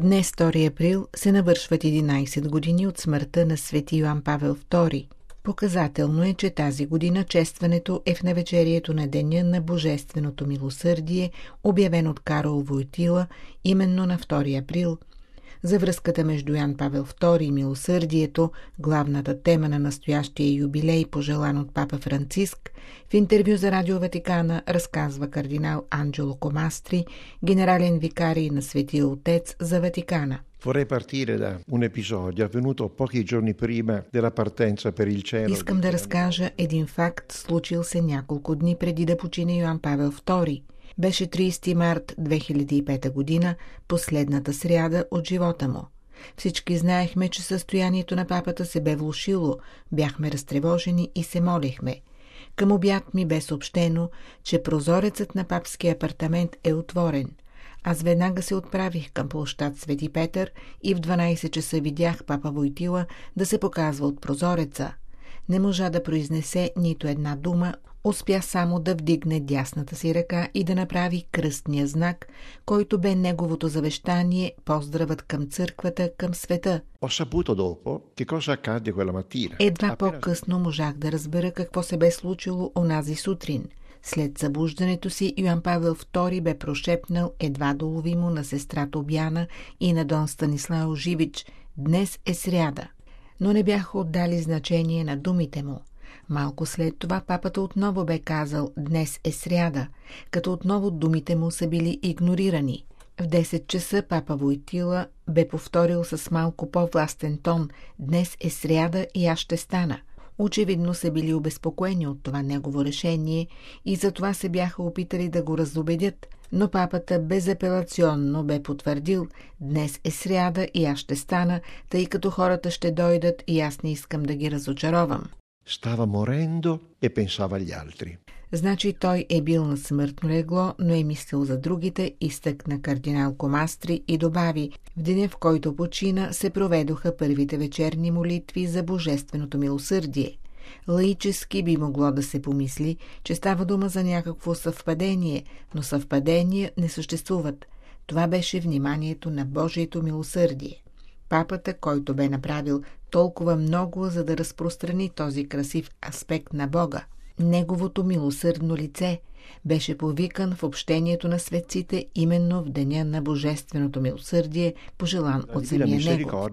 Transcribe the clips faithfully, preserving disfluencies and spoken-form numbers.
Днес, втори април, се навършват единайсет години от смъртта на свети Йоан Павел втори. Показателно е, че тази година честването е в навечерието на Деня на Божественото милосърдие, обявен от Карол Войтила именно на втори април. За връзката между Йоан Павел втори и милосърдието, главната тема на настоящия юбилей, пожелан от папа Франциск, в интервю за Радио Ватикана разказва кардинал Анджело Комастри, генерален викарий на Светия Отец за Ватикана. Vorrei partire da un episodio avvenuto pochi giorni prima della partenza per il cielo. Искам да разкажа един факт, случил се няколко дни преди да почине Йоан Павел втори. Беше трийсети март две хиляди и пета година, последната сряда от живота му. Всички знаехме, че състоянието на папата се бе влошило, бяхме разтревожени и се молехме. Към обяд ми бе съобщено, че прозорецът на папския апартамент е отворен. Аз веднага се отправих към площад Свети Петър и в дванайсет часа видях папа Войтила да се показва от прозореца. Не можа да произнесе нито една дума, успя само да вдигне дясната си ръка и да направи кръстния знак, който бе неговото завещание, поздравът към църквата, към света. Едва по-късно можах да разбера какво се бе случило онази сутрин. След събуждането си Йоан Павел втори бе прошепнал едва доловимо на сестра Тобяна и на дон Станислав Живич: «Днес е сряда». Но не бяха отдали значение на думите му. Малко след това папата отново бе казал «Днес е сряда», като отново думите му са били игнорирани. В десет часа папа Войтила бе повторил с малко по-властен тон «Днес е сряда и аз ще стана». Очевидно са били обезпокоени от това негово решение и затова се бяха опитали да го разубедят, но папата безапелационно бе потвърдил «Днес е сряда и аз ще стана, тъй като хората ще дойдат и аз не искам да ги разочаровам». Stava morendo e pensava agli altri. Значи той е бил на смъртно легло, но е мислил за другите, изтъкна кардинал Комастри и добави: в деня, в който почина, се проведоха първите вечерни молитви за Божественото милосърдие. Лаически би могло да се помисли, че става дума за някакво съвпадение, но съвпадения не съществуват. Това беше вниманието на Божието милосърдие. Папата, който бе направил толкова много, за да разпространи този красив аспект на Бога, неговото милосърдно лице, беше повикан в общението на светците именно в деня на Божественото милосърдие, пожелан от самия него.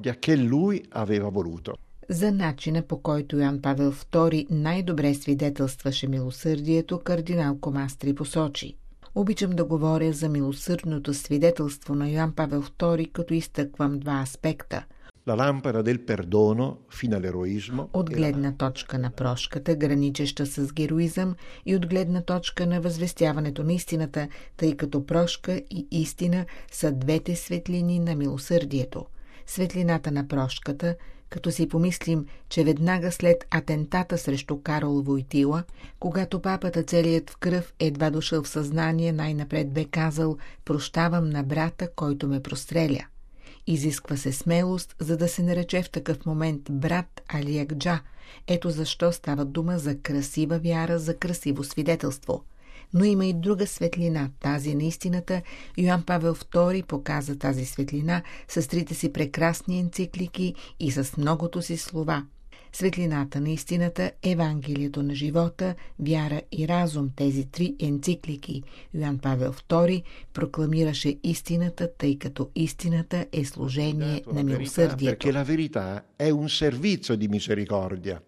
За начина, по който Йоан Павел втори най-добре свидетелстваше милосърдието, кардинал Комастри посочи: обичам да говоря за милосърдното свидетелство на Йоан Павел втори, като изтъквам два аспекта. От гледна точка на прошката, граничеща с героизъм, и от гледна точка на възвестяването на истината, тъй като прошка и истина са двете светлини на милосърдието. Светлината на прошката, като си помислим, че веднага след атентата срещу Карол Войтила, когато папата целият в кръв едва дошъл в съзнание, най-напред бе казал: «Прощавам на брата, който ме простреля». Изисква се смелост, за да се нарече в такъв момент брат Алиакджа. Ето защо става дума за красива вяра, за красиво свидетелство. Но има и друга светлина, тази на истината. Йоан Павел втори показа тази светлина с трите си прекрасни енциклики и с многото си слова. Светлината на истината, Евангелието на живота, вяра и разум, тези три енциклики. Йоан Павел втори прокламираше истината, тъй като истината е служение на милосърдието.